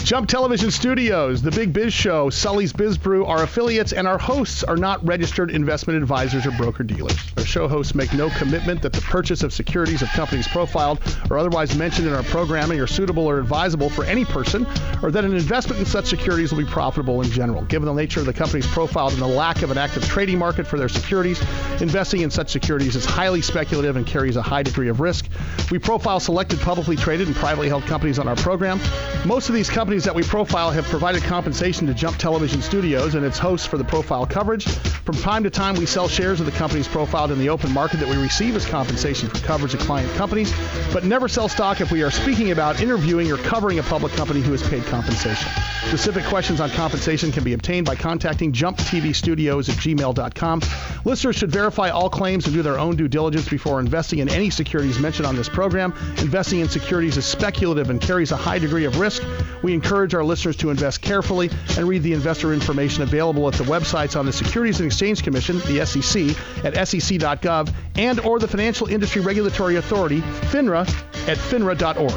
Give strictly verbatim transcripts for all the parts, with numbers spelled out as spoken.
Jump Television Studios, The Big Biz Show, Sully's Biz Brew, our affiliates, and our hosts are not registered investment advisors or broker-dealers. Our show hosts make no commitment that the purchase of securities of companies profiled or otherwise mentioned in our programming are suitable or advisable for any person, or that an investment in such securities will be profitable in general. Given the nature of the companies profiled and the lack of an active trading market for their securities, investing in such securities is highly speculative and carries a high degree of risk. We profile selected publicly traded and privately held companies on our program. Most of these companies that we profile have provided compensation to Jump Television Studios and its hosts for the profile coverage. From time to time, we sell shares of the companies profiled in the open market that we receive as compensation for coverage of client companies, but never sell stock if we are speaking about, interviewing, or covering a public company who has paid compensation. Specific questions on compensation can be obtained by contacting jump t v studios at gmail dot com. Listeners should verify all claims and do their own due diligence before investing in any securities mentioned on this program. Investing in securities is speculative and carries a high degree of risk. We encourage our listeners to invest carefully and read the investor information available at the websites on the Securities and Exchange Commission, the S E C, at S E C dot gov, and or the Financial Industry Regulatory Authority, FINRA, at finra dot org.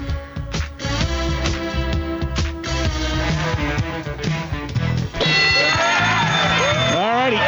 All righty.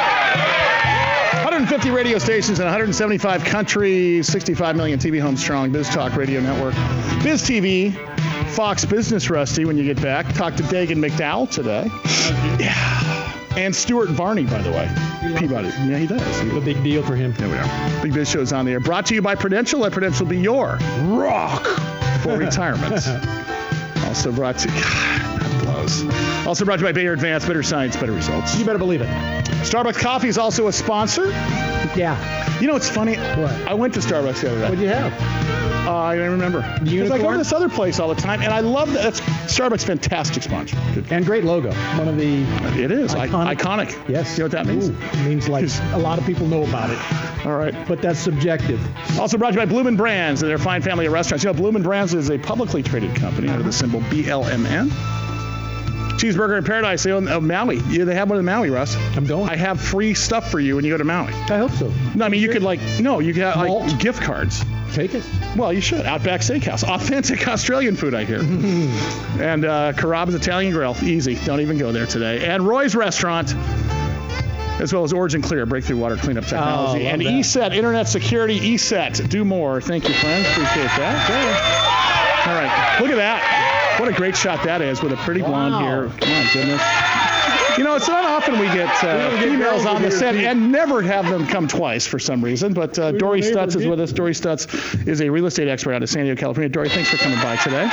one hundred fifty radio stations in one hundred seventy-five countries, sixty-five million T V homes strong, Biz Talk Radio Network, Biz T V, Fox Business Rusty when you get back. Talk to Dagan McDowell today. Yeah. And Stuart Varney, by the way. Peabody. Yeah, he does. A big deal for him. There we are. Big Biz Show's on the air. Brought to you by Prudential. Let Prudential be your rock for retirement. Also brought to you. God, that blows. Also brought to you by Bayer Advanced. Better science, better results. You better believe it. Starbucks Coffee is also a sponsor. Yeah. You know, it's funny. What? I went to Starbucks the other day. What'd you have? Uh, I don't remember. Because I go to this other place all the time, and I love that. That's Starbucks' fantastic sponsor. And great logo. One of the It is. iconic. iconic. Yes. You know what that means? Ooh, it means like a lot of people know about it. All right. But that's subjective. Also brought to you by Bloomin' Brands and their fine family of restaurants. You know, Bloomin' Brands is a publicly traded company under the symbol B L M N. Cheeseburger in Paradise, they own uh, Maui. Yeah, they have one in Maui, Russ. I'm going. I have free stuff for you when you go to Maui. I hope so. No, I mean, you could like, no, you got like Malt. gift cards. Take it. Well, you should. Outback Steakhouse. Authentic Australian food, I hear. And uh, Carrabba's Italian Grill. Easy. Don't even go there today. And Roy's Restaurant, as well as Origin Clear, breakthrough water cleanup technology. Oh, and that. E S E T, Internet Security, E S E T. Do more. Thank you, friends. Appreciate that. All right. Look at that. What a great shot that is with a pretty blonde Wow. hair. My goodness. You know, it's not often we get uh, We get females girls on the here, set too. and never have them come twice for some reason. But uh, We Dory were able Stutz to is get- with us. Dory Stutz is a real estate expert out of San Diego, California. Dory, thanks for coming by today.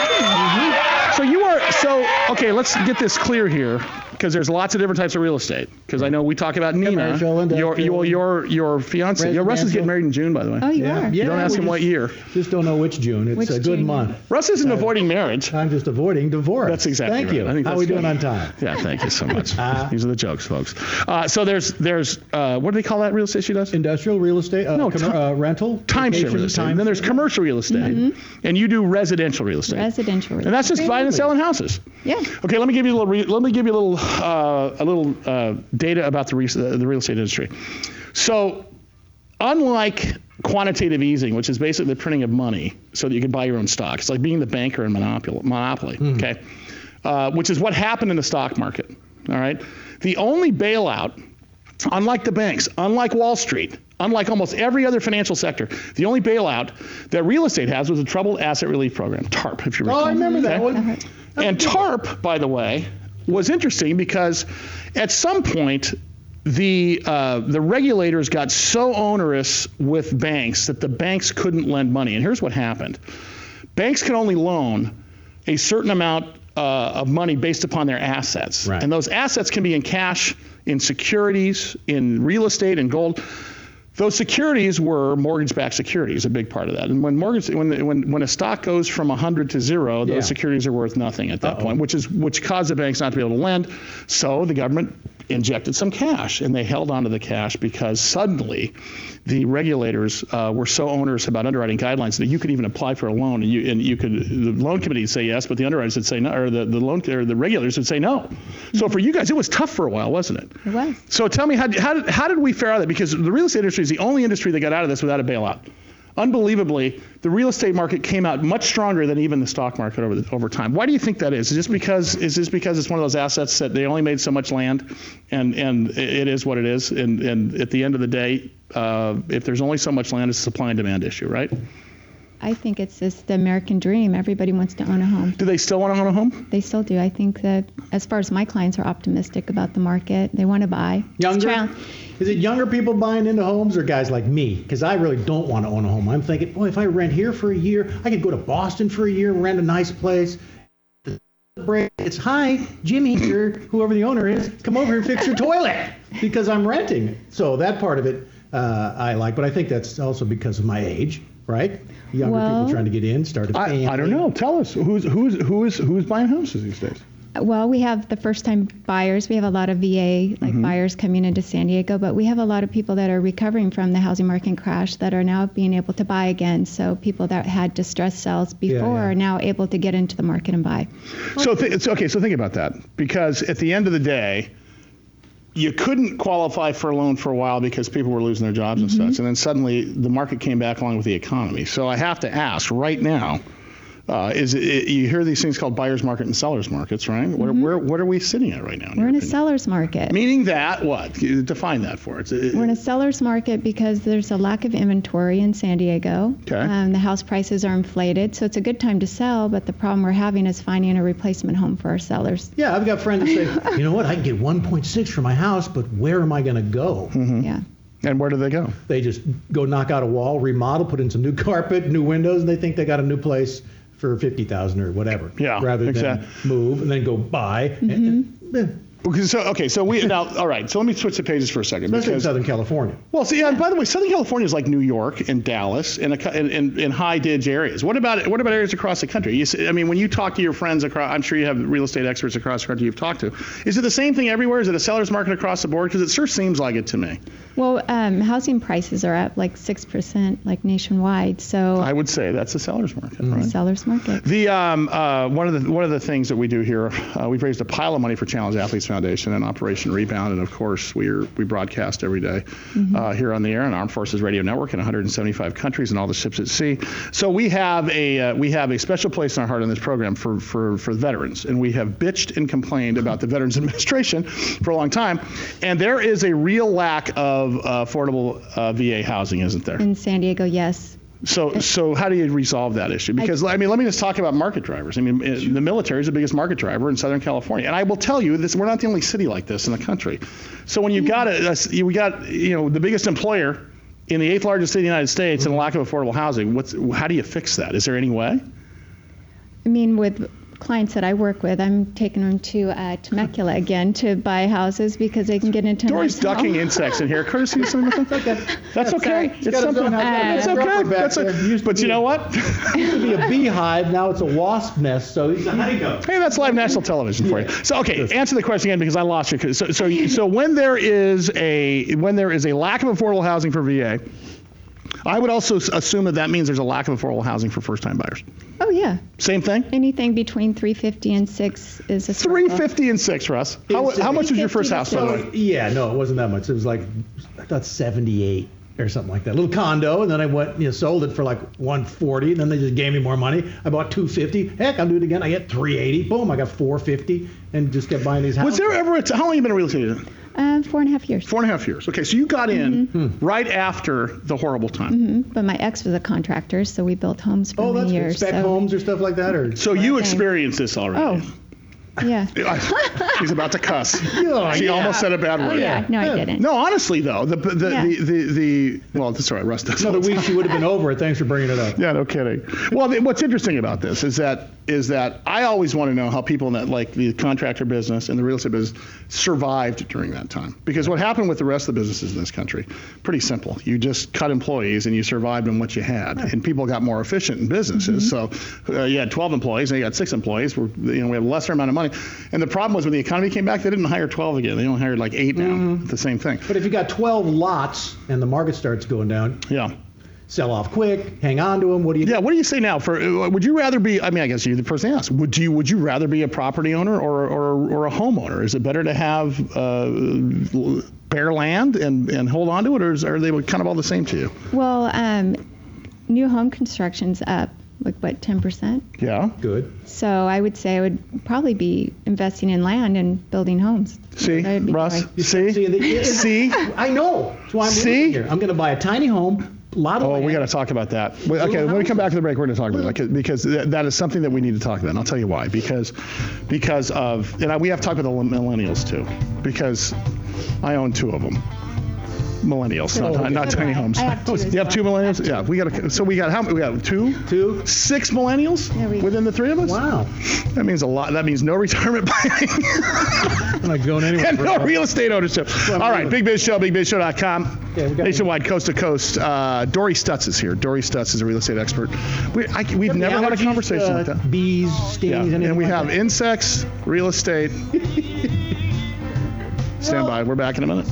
So you are, so, okay, let's get this clear here, because there's lots of different types of real estate. Because I know we talk about Nina, Commercial, your, your, your, your fiance. Your Russ is Residential. getting married in June, by the way. Oh, you Yeah. are? Yeah. Don't ask we him just- what year. Just don't know which June. It's Which a good June? month. Russ isn't avoiding marriage. I'm just avoiding divorce. That's exactly Thank right. you. I think How that's we doing good. on time? Yeah, thank you so much. Uh, These are the jokes, folks. Uh, so there's, there's uh, what do they call that real estate she does? Industrial real estate, uh, No, com- ti- uh, rental, Timeshare vacation, real estate. time- And then there's commercial real estate. And you do residential real estate. Residential. And that's just buying and Really? selling houses. Yeah. Okay, let me give you a little. Re- let me give you a little. Uh, a little uh, data about the, re- uh, the real estate industry. So, unlike quantitative easing, which is basically the printing of money so that you can buy your own stock, it's like being the banker in monopoly. Monopoly. Okay, uh, which is what happened in the stock market. All right. The only bailout, unlike the banks, unlike Wall Street, unlike almost every other financial sector, the only bailout that real estate has was a Troubled Asset Relief Program, TARP, if you recall. Oh, I remember that Okay? one. And TARP, by the way, was interesting because at some point, the uh, the regulators got so onerous with banks that the banks couldn't lend money. And here's what happened. Banks can only loan a certain amount uh, of money based upon their assets. Right. And those assets can be in cash, in securities, in real estate, in gold. Those securities were mortgage-backed securities, a big part of that. And when mortgage, when when when a stock goes from one hundred to zero, those Yeah. securities are worth nothing at that Uh-oh. point, which is which caused the banks not to be able to lend. So the government injected some cash, and they held onto the cash because suddenly the regulators uh, were so onerous about underwriting guidelines that you could even apply for a loan, and you and you could the loan committee would say yes, but the underwriters would say no, or the the loan or the regulators would say no. So for you guys, it was tough for a while, wasn't it? It was. So tell me, how, how, did, how did we fare out of that? Because the real estate industry is the only industry that got out of this without a bailout. unbelievably, the real estate market came out much stronger than even the stock market over the, over time. Why do you think that is? Is this because is this because it's one of those assets that they only made so much land, and and it is what it is, and and at the end of the day, uh, if there's only so much land, it's a supply and demand issue, right? I think it's just the American dream. Everybody wants to own a home. Do they still want to own a home? They still do. I think that as far as my clients are optimistic about the market, they want to buy. Younger? Tra- Is it younger people buying into homes or guys like me? Because I really don't want to own a home. I'm thinking, boy, if I rent here for a year, I could go to Boston for a year, rent a nice place. It's, hi, Jimmy, or whoever the owner is, come over and fix your toilet because I'm renting. So that part of it uh, I like, but I think that's also because of my age, right? Younger well, people trying to get in, start a family. I, I don't know. Tell us who's who's who's who's buying houses these days. Well, we have the first-time buyers. We have a lot of V A like Mm-hmm. buyers coming into San Diego, but we have a lot of people that are recovering from the housing market crash that are now being able to buy again. So people that had distressed sales before Yeah, yeah. are now able to get into the market and buy. So th- it's okay. So think about that, because at the end of the day, you couldn't qualify for a loan for a while because people were losing their jobs Mm-hmm. and such, and then suddenly the market came back along with the economy. So I have to ask right now. Uh, is it, it, you hear these things called buyer's market and seller's markets, right? Mm-hmm. Where, where, what are we sitting at right now? in We're your in a opinion? seller's market. Meaning that what? Define that for us. It- We're in a seller's market because there's a lack of inventory in San Diego. Okay. Um, the house prices are inflated, so it's a good time to sell, but the problem we're having is finding a replacement home for our sellers. Yeah, I've got friends that say, you know what, I can get one point six for my house, but where am I going to go? Mm-hmm. Yeah. and where do they go? They just go knock out a wall, remodel, put in some new carpet, new windows, and they think they got a new place for fifty thousand dollars or whatever. Yeah, Rather exactly. than move and then go buy. Mm-hmm. And, and, Because so okay, so we now all right. So let me switch the pages for a second. especially in because, Southern California. well, see, yeah, by the way, Southern California is like New York and Dallas and a, in, in, in high ditch areas. What about what about areas across the country? You see, I mean, when you talk to your friends across, I'm sure you have real estate experts across the country you've talked to. Is it the same thing everywhere? Is it a seller's market across the board? Because it sure seems like it to me. Well, um, housing prices are up like six percent, like nationwide. So I would say that's a seller's market, right? seller's market. The um, uh, one of the one of the things that we do here, uh, we've raised a pile of money for Challenge Athletes Foundation and Operation Rebound, and of course we're we broadcast every day Mm-hmm. uh, here on the air on Armed Forces Radio Network in one hundred seventy-five countries and all the ships at sea. So we have a uh, we have a special place in our heart on this program for for for veterans, and we have bitched and complained about the Veterans Administration for a long time, and there is a real lack of uh, affordable uh, V A housing, isn't there? In San Diego, yes. So, so how do you resolve that issue? Because I, mean, let me just talk about market drivers. I mean, uh, the military is the biggest market driver in Southern California, and I will tell you this: we're not the only city like this in the country. So when you've got a, a you got you know the biggest employer in the eighth largest city in the United States and a lack of affordable housing, what's how do you fix that? Is there any way? I mean, with clients that I work with, I'm taking them to uh, Temecula again to buy houses because they can get into Dory's nice home. ducking insects in here. Courtesy of something. That's okay. Sorry. It's something. Uh, It's okay. That's there. a, Used to but be you know a- what? Used to be a beehive, now it's a wasp nest, so he's a honeycomb. Hey, that's live national television for you. So, okay, answer the question again because I lost you. So, so, so when there is a when there is a lack of affordable housing for V A, I would also s- assume that that means there's a lack of affordable housing for first-time buyers. Oh yeah, Same thing. anything between three fifty and six is a Three circle. fifty and six, Russ. How, It's- how much was your first three house, fifty by to the way? Yeah, no, it wasn't that much. It was like, I thought seventy-eight or something like that. A little condo, and then I went, you know, sold it for like one forty, and then they just gave me more money. I bought two fifty. Heck, I'll do it again. I get three eighty. Boom, I got four fifty, and just kept buying these houses. Was there ever a t- how long have you been a real estate agent? Uh, four and a half years. Four and a half years. Okay, so you got in Mm-hmm. right after the horrible time. Mhm. But my ex was a contractor, so we built homes for Oh, that's many good. years. Spec so, homes or stuff like that, or So you Same. experienced this already. Oh, yeah. He's about to cuss. Oh, She yeah. almost said a bad Oh word. yeah. No, I didn't. No, honestly though, the the Yeah. the, the, the well, that's all right. Russ does. another week she would have been over it. Thanks for bringing it up. Yeah, no kidding. Well, the, what's interesting about this is that is that I always want to know how people in that like the contractor business and the real estate business survived during that time. Because what happened with the rest of the businesses in this country, pretty simple. You just cut employees and you survived on what you had, and people got more efficient in businesses. So uh, you had twelve employees and you got six employees. We're, you know, we have a lesser amount of money. And the problem was when the economy came back, they didn't hire twelve again. They only hired like eight now. The same thing. But if you got twelve lots and the market starts going down, Yeah. sell off quick, hang on to them. What do you do? Yeah, what do you say now? For uh, would you rather be? I mean, I guess you're the person to ask. Would you would you rather be a property owner or or, or a homeowner? Is it better to have uh, bare land and, and hold on to it, or is, are they kind of all the same to you? Well, um, new home construction's up, like what, ten percent? Yeah. Good. So I would say I would probably be investing in land and building homes. See, That would be Russ? my- See? See, the- See? I know. That's why I'm See? living here. I'm going to buy a tiny home, a lot of Oh, land. we got to talk about that. Well, okay, Little when we come houses. back to the break, we're going to talk about that because th- that is something that we need to talk about. And I'll tell you why. Because, because of, and I, we have to talk about the millennials too. Because I own two of them. Millennials, Oh, not, not, not so do tiny I. homes. I have two as You have two well. I millennials? have two. Yeah, we got to. So we got how many? We got two, Two? six millennials There we go. within the three of us. Wow. That means a lot. That means no retirement planning I'm not going anywhere. and for no a while. real estate ownership. I'm All right, doing. Big Biz Show, big biz show dot com. Yeah, we got- Nationwide, coast to coast. Uh, Dory Stutz is here. Dory Stutz is a real estate expert. We, I, we've Got never the had a allergies, conversation uh, like that. Bees, stings, Yeah, anything and we like have that? insects, real estate. Stand by. We're back in a minute.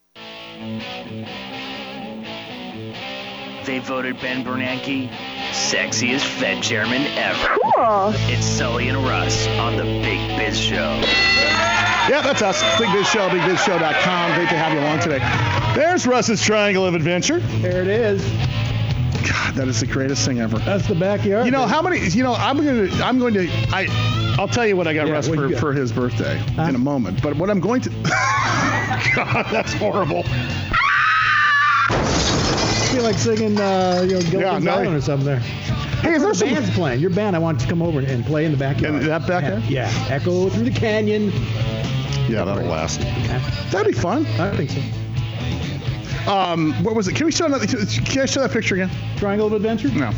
They voted Ben Bernanke sexiest Fed chairman ever. Cool. It's Sully and Russ on the Big Biz Show. Yeah, that's us. Big Biz Show, big biz show dot com. Great to have you along today. There's Russ's Triangle of Adventure. There it is. God, that is the greatest thing ever. That's the backyard. You know how many? You know, I'm going to. I'm going to. I. I'll tell you what I got Yeah, Russ what for, you got? for his birthday Huh? in a moment. But what I'm going to. God, that's horrible. I feel like singing, uh, you know, Gilligan's Yeah, no. Island or something there. Hey, is there The some? band's playing. Your band, I want you to come over and play in the backyard. In that backyard? Yeah. yeah. Echo through the canyon. Yeah, that'll last. Yeah, That'd be fun. I think so. Um, what was it? Can we show another? Can I show that picture again? Triangle of Adventure? No.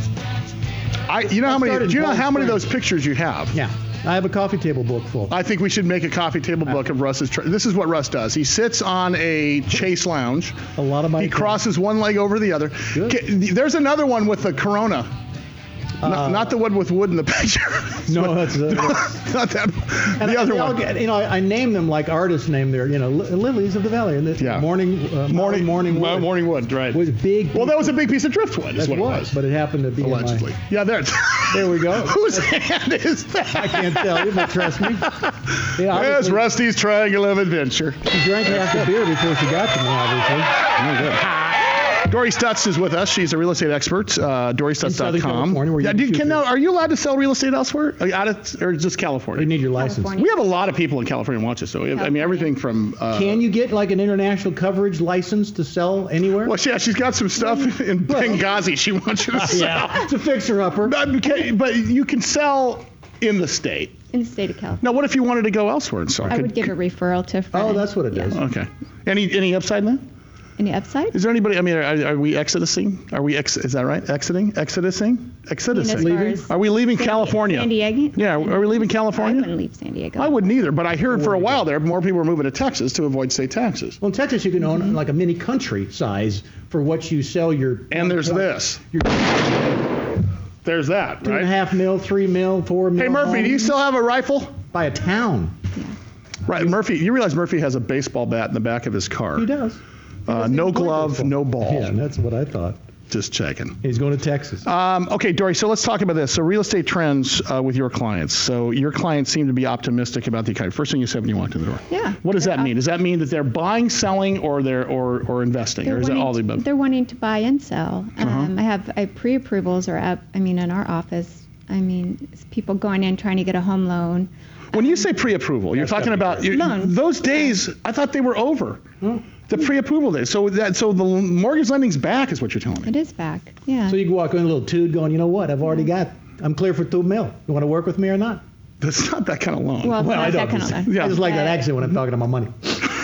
I. You know how many? started Do you know Palm how many of Springs. those pictures you have? Yeah. I have a coffee table book full. I think we should make a coffee table book of Russ's. Tr- this is what Russ does. He sits on a Chase lounge. A lot of my He crosses one leg over the other. Good. Ca- There's another one with the Corona. Not, Uh, not the one with wood in the picture. No, that's uh, not that. and The other they all one. get- you know, I, I name them like artists name their, you know, li- lilies of the valley. And the Yeah. morning, uh, Morning, morning, well, wood morning wood, right? was big. Well, that was a big piece of driftwood, is that what was, it was. but it happened to be in my- Allegedly. Yeah, there. There we go. Whose hand is that? I can't tell you, but trust me. Yeah, There's obviously, Rusty's Triangle of Adventure. she drank half the beer before she got to me, obviously. Dory Stutz is with us. She's a real estate expert. Uh, Dory Stutz dot com. In Southern California, where you yeah, can do you, shoot can now, your- are you allowed to sell real estate elsewhere? Are you out of, or just California? You need your license. California. We have a lot of people in California watch us. So we have, I mean, California. everything from. Uh, Can you get like an international coverage license to sell anywhere? Well, yeah, she's got some stuff in Benghazi she wants you to sell. yeah, it's a fixer-upper. But, okay, but you can sell in the state. In the state of California. Now, what if you wanted to go elsewhere and sell? I Could- would give a referral to a friend. Oh, that's what it is. Okay. Any any upside in that? Any upside? Is there anybody? I mean, are, are we exodusing? Are we ex? Is that right? Exiting? Exodusing? I mean, as Exodusing? far Leaving? as Are we leaving San- California? San Diego? Yeah. Are we leaving I California? wouldn't leave San Diego. I wouldn't either, but I heard for a while there more people were moving to Texas to avoid state taxes. Well, in Texas, you can own like a mini country size for what you sell your. And there's this. Your There's that, two and a right? half mil, three mil, four mil. Hey Murphy, do you homes. still have a rifle? Buy a town? Right, Murphy. You realize Murphy has a baseball bat in the back of his car. He does. Uh, no glove, no ball. Yeah, that's what I thought. Just checking. He's going to Texas. Um, okay, Dory, so let's talk about this. So real estate trends uh, with your clients. So your clients seem to be optimistic about the economy. First thing you said when you walked in the door. Yeah. What does They're that up- mean? Does that mean that they're buying, selling, or they're or, or investing? They're or is it wanting all the to- above? They're wanting to buy and sell. Uh-huh. Um, I have I, pre-approvals are up. I mean, in our office, I mean, it's people going in trying to get a home loan. When you say pre-approval, you're That's talking gotta about be you, Loan. those days. I thought they were over. The pre-approval days. So that so the mortgage lending's back is what you're telling me. It is back. Yeah. So you can walk in a little tude going, you know what? I've already got. I'm clear for two mil. You want to work with me or not? That's not that kind of loan. well, Well, not I that don't. kind of loan. Yeah. I just like that But- accent when I'm talking about my money.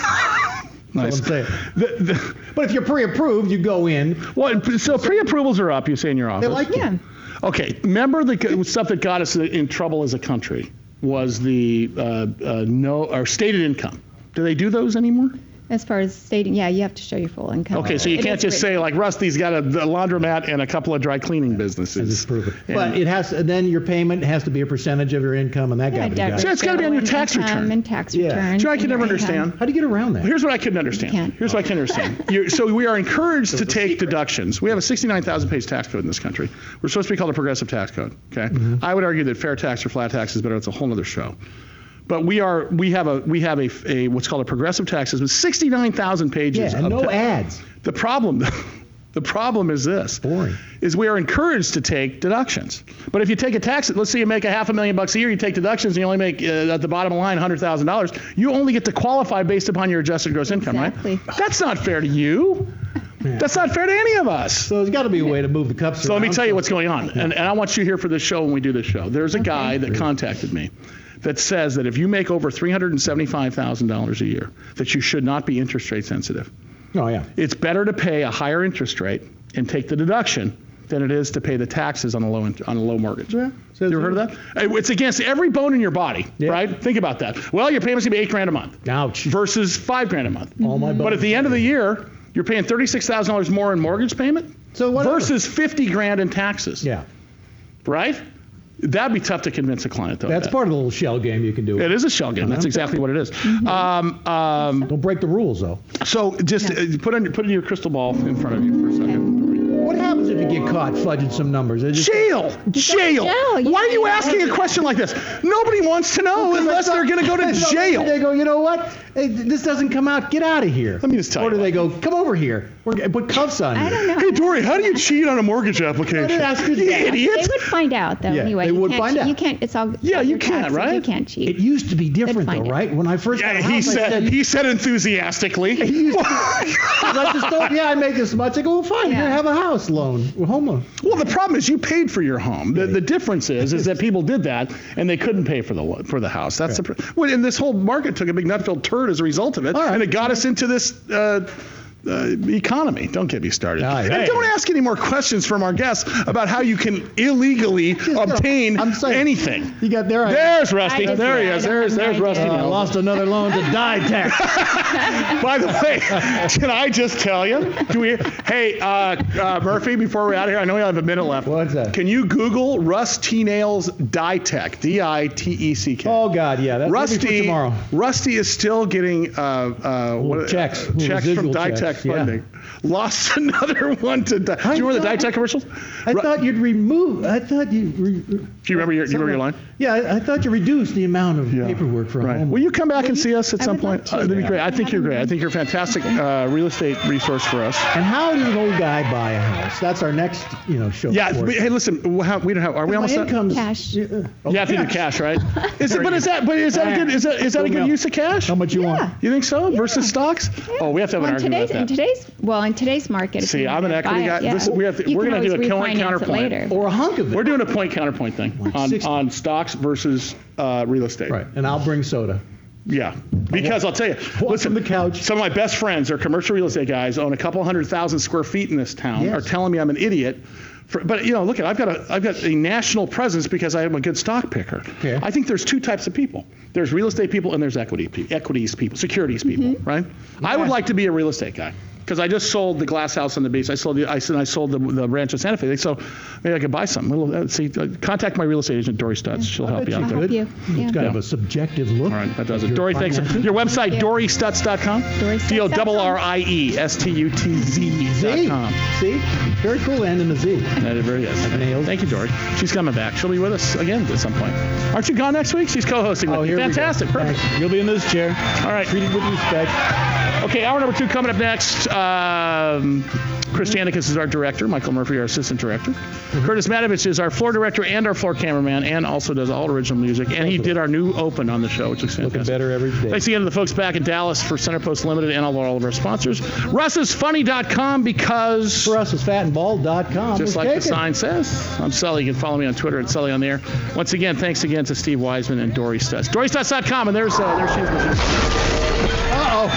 nice. That's what I'm saying. The- the- But if you're pre-approved, you go in. well, so pre-approvals are up. You say in your office. They like you. Yeah. Okay, remember the stuff that got us in trouble as a country was the uh, uh, no or stated income. Do they do those anymore? As far as stating, yeah, you have to show your full income. Okay, so you It can't is just written. say like Rusty's got a, a laundromat and a couple of dry cleaning And businesses. just prove it. And- But it has. Then your payment has to be a percentage of your income, and that Yeah, got to be direct done. So it's gotta be on your bill and tax income return. And tax Yeah. returns. Joe, I and can never your income. understand. How do you get around that? Here's what I couldn't understand. can't. Here's what I can understand. You're, so we are encouraged to take deductions. We have a sixty-nine thousand page tax code in this country. We're supposed to be called a progressive tax code. Okay. Mm-hmm. I would argue that fair tax or flat tax is better. It's a whole other show. But we are we have a we have a, a what's called a progressive tax system with sixty-nine thousand pages. Yeah, and of no ta- ads. The problem, The problem is this. Boring. Is we are encouraged to take deductions. But if you take a tax, let's say you make a half a million bucks a year, you take deductions and you only make, uh, at the bottom line, one hundred thousand dollars, you only get to qualify based upon your adjusted gross Exactly. income, right? That's not fair to you. Yeah. That's not fair to any of us. So there's got to be a way to move the cups So around. let me tell you what's going on. And, and I want you here for this show when we do this show. There's a guy that contacted me that says that if you make over three hundred seventy-five thousand dollars a year, that you should not be interest rate sensitive. Oh, yeah. It's better to pay a higher interest rate and take the deduction than it is to pay the taxes on a low on a low mortgage. Yeah. You ever heard of that? It's against every bone in your body, Yeah. right? Think about that. Well, your payment's gonna be eight grand a month Ouch. versus five grand a month. All my But at the end of the year, you're paying thirty-six thousand dollars more in mortgage payment So whatever. versus fifty grand in taxes. Yeah. Right? That'd be tough to convince a client, though. That's that. part of the little shell game you can do. It is a shell game. That's exactly what it is. Um, um, Don't break the rules, though. so just uh, put on put in your crystal ball in front of you for a second. What happens if you get caught fudging some numbers? They just- Jail! Jail! jail, yeah. Why are you asking a question like this? Nobody wants to know unless they're going to go to So jail. They go, you know what? Hey, this doesn't come out. Get out of here. Let me just tell or you do they what. go, come over here. We're, put cuffs on you. I don't know. Hey, Dory, how do you cheat on a mortgage application? I didn't ask you You that. idiot! They would find out, though, Yeah, anyway. they You would can't find cheat. out. You can't, it's all Yeah, you your can, taxes. right? You can't cheat. It used to be different, find though, it. right? When I first got Yeah, a he house, I said said, he said enthusiastically. he used to, I just told, yeah, I make this much. I go, well, fine, Yeah. here, have a house loan, a home loan. Well, the problem is you paid for your home. The, the difference is is that people did that and they couldn't pay for the lo- for the house. That's the pr- well, and this whole market took a big nut-filled turd as a result of it, All right. and it got us into this. Uh, Uh, economy. Don't get me started. All right. And don't ask any more questions from our guests about how you can illegally obtain I'm saying, anything. You got there. I, There's Rusty. I just- There he I is. don't There's have there's an Rusty. idea. I Nails. lost another loan to die tax. By the way, can I just tell you? Do we? Hey, uh, uh, Murphy, before we're out of here, I know we have a minute left. What's that? Can you Google Russ T. Nails Ditech? D I T E C K. Oh, God, yeah. That's maybe for Rusty, tomorrow. Rusty is still getting uh, uh, what, checks, uh, little checks from residual Ditech checks, yeah. funding. Lost another one to. Di- Do you remember the thought- Ditech commercials? I Ru- thought you'd remove. I thought you. Re, Do you remember your? Do you remember your line? Yeah, I, I thought you reduced the amount of paperwork for a Right. home. Will you come back and see us at I some would love point? to. Uh, that'd be Yeah. great. I think you're great. I think you're a fantastic uh, real estate resource for us. And how does an old guy buy a house? That's our next, you know, show. Yeah. for We, us. hey, listen. we have- we don't have. Are we My almost done? income's Cash. Yeah, uh, You have to do cash, right? Is it, but is that but is that a good is that is that a good use of cash? How much you want? You think so? Versus stocks? Oh, we have to have Well, an in argument today's, about in that. today's, well, in today's market, if See, you I'm an wanna equity buy it, guy. yeah. This is- we have to- You we're can gonna do always a point refinance it counterpoint. later. Or a hunk of it. We're doing a point counterpoint thing on, sixty. on stocks versus uh, real estate. Right, and I'll bring soda. Yeah, because I'll tell you, Walk listen, from the couch. some of my best friends are commercial real estate guys, own a couple hundred thousand square feet in this town, Yes. are telling me I'm an idiot. For, but you know, look, I've got a I've got a national presence because I am a good stock picker. Okay. I think there's two types of people. There's real estate people and there's equity pe- equities people, securities people, right? I would like to be a real estate guy. Because I just sold the glass house on the beach. I sold the I, I sold the, the ranch in Santa Fe. So maybe I could buy something. Little, uh, see, uh, contact my real estate agent, Dory Stutz. She'll help bet you out you there. could. You. It's Yeah. kind Yeah. of a subjective look. All right, that does at it. your Dory, thanks. finances. Your website, Yeah. dory stutz dot com. dory stutz D O dot com. R R I E S T U T Z dot Z. com. See? Very cool, and in the Z. That it really is. Nailed. Thank you, Dory. She's coming back. She'll be with us again at some point. Aren't you gone next week? She's co-hosting with Oh, me. here we go. Fantastic. Perfect. Thanks. You'll be in this chair. All right. Treated with respect. Okay, hour number two coming up next. Um, Chris Janicus is our director. Michael Murphy, our assistant director. Curtis Matovich is our floor director and our floor cameraman, and also does all original music. And he did our new open on the show, which is Looking fantastic. better every day. Thanks again to the folks back in Dallas for Center Post Limited and all, all of our sponsors. Russ is funny dot com because, For us, it's fat and bald dot com. just We'll like the take it. sign says, I'm Sully. You can follow me on Twitter at Sully on the air. Once again, thanks again to Steve Wiseman and Dory Stutz. Dory Stutz dot com, and there's, uh, there she is. Uh-oh.